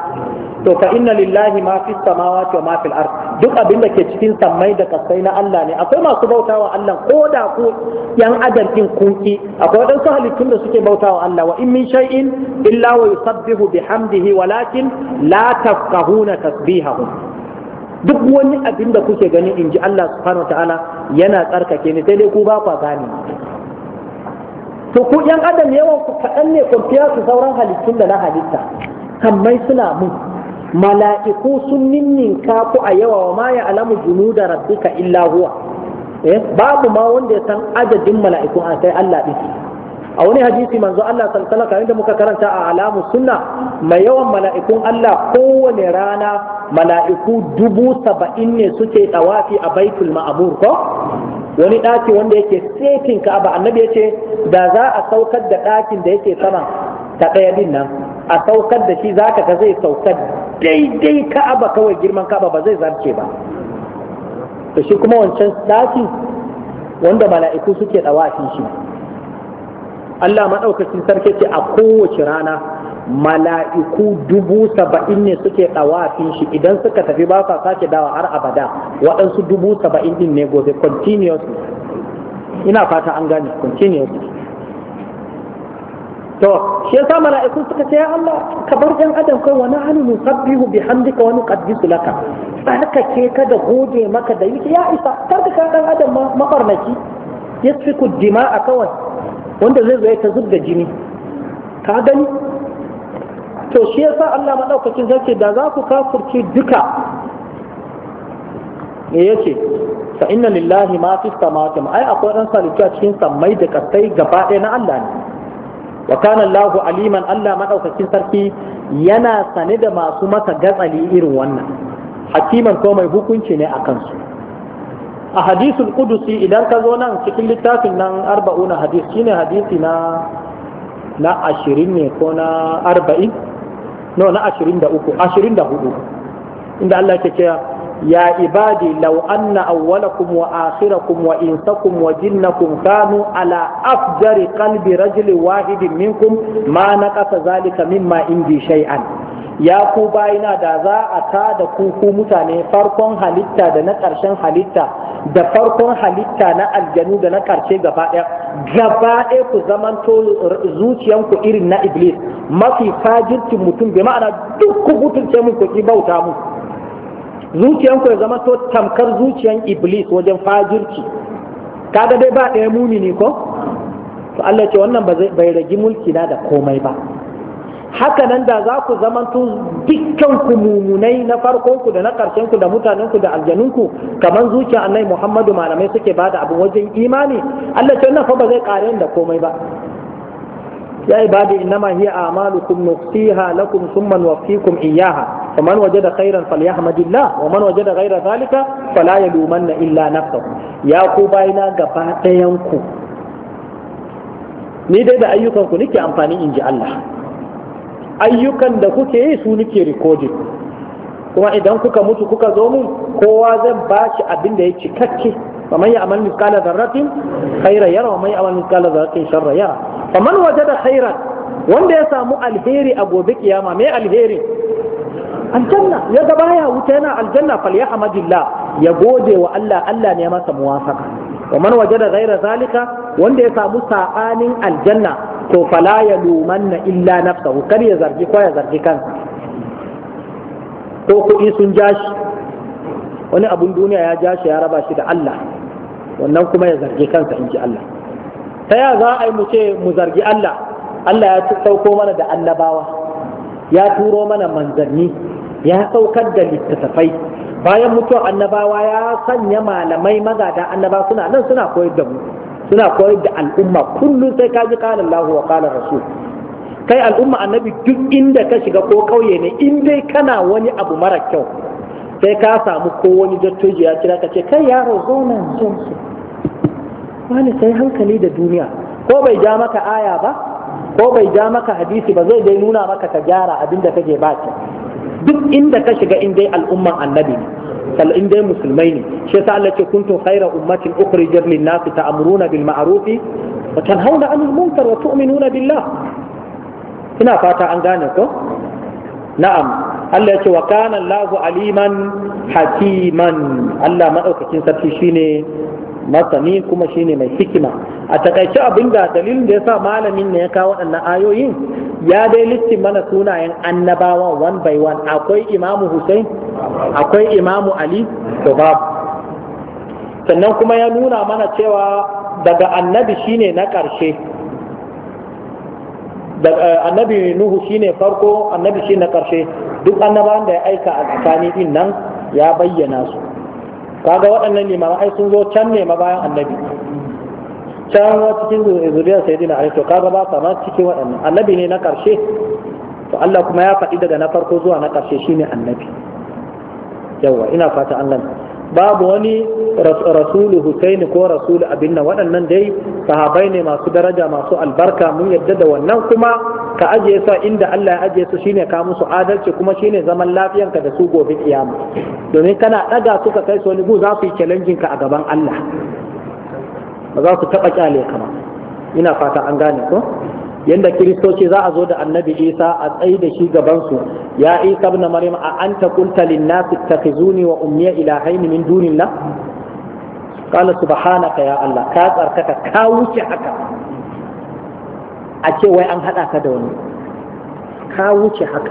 to fa inna lillahi ma fi samawati wa ma fil ard duk abin da ke cikin sammai da kasai na Allah ne. Akwai masu bautawa Allah ko da ku yan adam din kunki, akwai wadansu halittun da suke bautawa Allah, wa in min shay'in illa wa yusabbihu bihamdihi walakin la tafqahuna tasbihahu. Duk wani abin da kuke gani in ji Allah subhanahu wa ta'ala yana tsarkake ni, sai dai ku ba ku gane. To ku yan adam yawan ku kaɗan ne kwamfiya su sauran halittun da na halitta, sammai suna mun, mala'iku sun ninninka ku a yawa, wa ma ya alamu junuda rabbika illa huwa. Eh, babu ma wanda ya san adadin mala'ikun a sai Allah ɗin. A wani hadisi manzo Allah sallallahu alaihi da muka karanta a alamu sunna, mai yawan mala'ikun Allah kowane rana mala'iku dubu saba'in ne suke tawafi a baitul ma'mur ko wani ɗaki wanda yake setin Ka'aba. Annabi yace da za a saukar da ɗakin da yake sama ta ɗaya din nan, a saukar da shi zaka ga zai saukar daidai Ka'aba, kawai girman Ka'aba ba zai zarce ba. To shi kuma wancan ɗaki wanda mala'iku suke tawafin shi, Allah maɗaukacin sarki ce a kowace rana mala'iku dubu saba'in ne suke ɗawafin shi, idan suka tafi ba sa sake dawa har abada. Waɗansu dubu saba'in din ne gobe continuously. Ina fata an gane continuously. To shi yasa mala'iku suka ce ya Allah ka bar ɗan adam kai, wani hannu nusabbihu bihamdika wa nuqaddisu laka, tsarkake ka da gode maka da yake ya isa, kar ka ɗan adam mafarnaki yasfiku dima'a kawai wanda zai zo ta zub da jini, ka gani. To shi yasa Allah madaukakin zai da za ku kafurce duka, me yace fa inna lillahi ma fi samawati, ai akwai dan salitu a cikin sammai da kasai gaba ɗaya na Allah ne. Wa kana Allahu aliman, Allah madaukakin sarki yana sane da masu masa gatsali irin wannan, hakiman ko mai hukunci ne akan su. A hadisul kudusi idan ka zo nan cikin littafin nan arba'una hadis, shine hadisi na na ashirin ne ko na arba'in, no na ashirin da uku ashirin da hudu, inda Allah ke cewa ya ibadi law anna awwalakum wa akhirakum wa insakum wa jinnakum kanu ala afjari qalbi rajulin wahidin minkum ma naqasa zalika mimma indi shay'an. Ya ku bayina da za a ta da ku ku mutane, farkon halitta da na ƙarshen halitta, da farkon halitta na aljanu da na ƙarshe gaba ɗaya gaba ɗaya ku zamanto zuciyanku irin na iblis, mafi fajircin mutum, bai ma'ana duk ku mutunce mun ku ki bauta mu, zuciyanku ya zamanto tamkar zuciyan iblis wajen fajirci. Kaga dai ba ɗaya mumini ko to Allah ce wannan bai ragi mulki na da komai ba. Haka nan da za ku zamanto dukkan ku mumunai na farkon ku da na ƙarshen ku da mutanen ku da aljanun ku kamar zuciyar Annabi Muhammadu, malamai suke bada abu wajen imani, Allah ce wannan fa ba zai kare da komai ba. Ya ibadi innama hiya a'malukum nusiha lakum thumma nuwaffikum iyyaha faman wajada khairan falyahmadillah wa man wajada ghayra zalika fala yalumanna illa nafsahu. Ya ku bayina gaba ɗayan ku, ni dai da ayyukan ku nake amfani in ji Allah, ayyukan da kuke yi su nake recording, kuma idan kuka mutu kuka zo mun kowa zan bashi abin da ya cikakke. faman ya'mal mithqala dharratin khairan yara wa man ya'mal mithqala dharratin sharran yara. faman wajada khairan, wanda ya samu alheri a gobe kiyama, me alheri? Aljanna. ya ga baya wuta yana aljanna, falyahmadillah, ya gode wa Allah, Allah ne ya masa muwafaka. wa man wajada ghaira zalika, wanda ya samu sabanin aljanna, to fala ya lumanna illa nafsahu, kar ya zargi ko ya zargi kansa. Ko kuɗi sun jashi, wani abun duniya ya jashi ya raba shi da Allah, wannan kuma ya zargi kansa in ji Allah. Ta ya za a yi mu ce mu zargi Allah? Allah ya sauko mana da annabawa, ya turo mana manzanni, ya saukar da littattafai, bayan mutuwar annabawa ya sanya malamai magada annaba suna nan suna koyar da mu, suna koyar da al'umma. Kullum sai ka ji qala Allahu wa qala Rasul. Kai al'umma annabi duk inda ka shiga ko kauye ne, in dai kana wani abu mara kyau sai ka samu ko wani dattoji ya kira ka ce kai yaro zo nan zo wani sai hankali da duniya, ko bai ja maka aya ba ko bai ja maka hadisi ba, zai dai nuna maka ka gyara abin da kake ba ki. Duk inda ka shiga in dai al'umman annabi ne, sal in dai musulmai ne, shi yasa Allah ce kuntum khayra ummatin ukhrijat lin-nas ta'muruna bil ma'ruf wa tanhauna 'anil munkar wa tu'minuna billah. Ina fata an gane ko? Na'am. Allah ya ce wa kana Allahu aliman hakiman, Allah madaukakin sarki shine masani kuma shine mai hikima. A takaice abinda dalilin da yasa malamin ne ya kawo waɗannan ayoyin ya dai listin mana sunayen annabawa one by one. Akwai Imamu Hussein, akwai Imamu Ali, to babu. Sannan kuma ya nuna mana cewa daga annabi shine na ƙarshe, annabi Nuhu shine farko, annabi shine na ƙarshe. Duk annabawan da ya aika a tsakani din nan ya bayyana su. Kaga waɗannan limamai ai sun zo can ne ma bayan annabi, can cikin zuriyar sayyidina Ali, to kaga ba sa ma cikin waɗannan. Annabi ne na ƙarshe, to Allah kuma ya faɗi daga na farko zuwa na ƙarshe shine annabi. Yawa ina fata Allah babu wani rasulu Husaini ko rasulu abin nan, waɗannan dai sahabai ne masu daraja masu albarka, mun yadda da wannan. Kuma ka ajiye su inda Allah ya ajiye su shine ka musu adalci, kuma shine zaman lafiyanka da su gobe kiyama, domin kana ɗaga suka kai su wani gu za su yi challenging ka a gaban Allah, ba za su taɓa kyale ka ba. Ina fata an gane ko yanda kiristoci za a zo da annabi Isa a tsayi da shi gabansu, ya Isa ibn Maryam a anta qulta lin nas ittakhizuni wa ummi ilahayn min dunillah, qala subhanaka ya Allah, ka tsarkaka ka wuce haka a ce wai an hada ka da wani, ka wuce haka.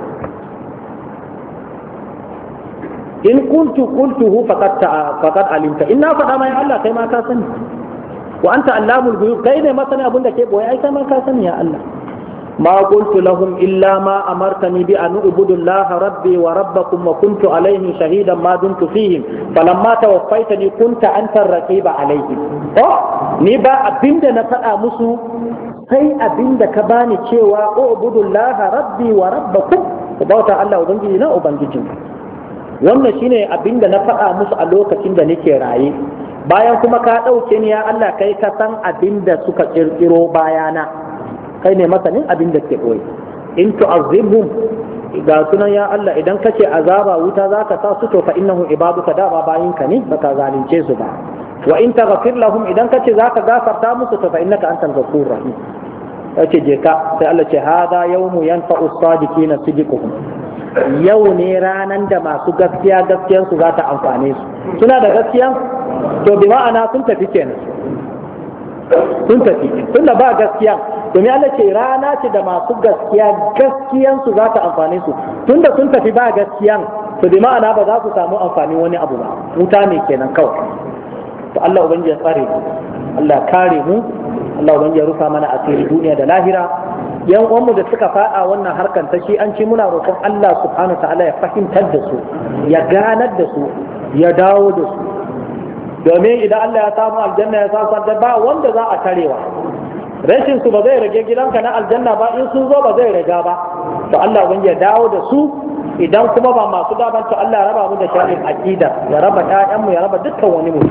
in kuntu qultuhu faqad faqad alimta, in na faɗa mai Allah kai ma ka sani, wa anta allamul ghuyub, kai ne masani abin da ke boye, ai kai ma ka sani ya Allah. ma qultu lahum illa ma amartani bi an ubudu Allah rabbi wa rabbakum wa kuntu alaihim shahidan ma dumtu fihim falamma tawaffaytani kunta anta ar-raqiba alaihim. to ni ba abinda na faɗa musu sai abinda ka bani cewa ubudu Allah rabbi wa rabbakum, ku bauta Allah ubangiji na ubangijin. wannan shine abinda na faɗa musu a lokacin da nake raye, bayan kuma ka ɗauke ni ya Allah, kai ka san abin da suka ƙirƙiro bayana, kai ne masanin abin da ke ɓoye. in tu'azzibhum, ga sunan ya Allah, idan kace azaba wuta za ka sa su, to fa innahu ibaduka, da ba bayinka ne, baka zalunce su ba. wa in taghfir lahum, idan kace za ka gafarta musu, to fa innaka antal ghafurur rahim. yace je ka, sai Allah ce hada yawmu yanfa'u as-sadiqina sidquhum, yau ne ranan da masu gaskiya gaskiyansu za ta amfane su. Suna da gaskiya? To bi ma'ana sun tafi kenan, sun tafi tunda ba gaskiya, domin Allah ce rana ce da masu gaskiya gaskiyansu za ta amfane su. Tunda sun tafi ba gaskiyan, to bi ma'ana ba za su samu amfani wani abu ba, wuta ne kenan kawai. To Allah ubangiji ya tsare mu, Allah kare mu, Allah ubangiji ya rufa mana asiri duniya da lahira. yan uwanmu da suka faɗa wannan harkar ta shi an ci, muna roƙon Allah subhanahu wa ta'ala ya fahimtar da su, ya ganar da su, ya dawo da su, domin idan Allah ya samu aljanna ya samu aljanna ba wanda za a tarewa. Rashin su ba zai rage gidanka na aljanna ba, in sun zo ba zai riga ba. To Allah ya dawo da su, idan kuma ba masu daban, to Allah ya raba mu da sharrin aqida, ya raba ƴaƴanmu, ya raba dukkan wani mutum.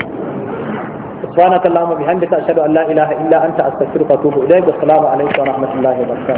سبحانك اللهم وبحمدك أشهد أن لا إله إلا أنت أستغفرك وأتوب إليك. والسلام عليكم ورحمة الله وبركاته.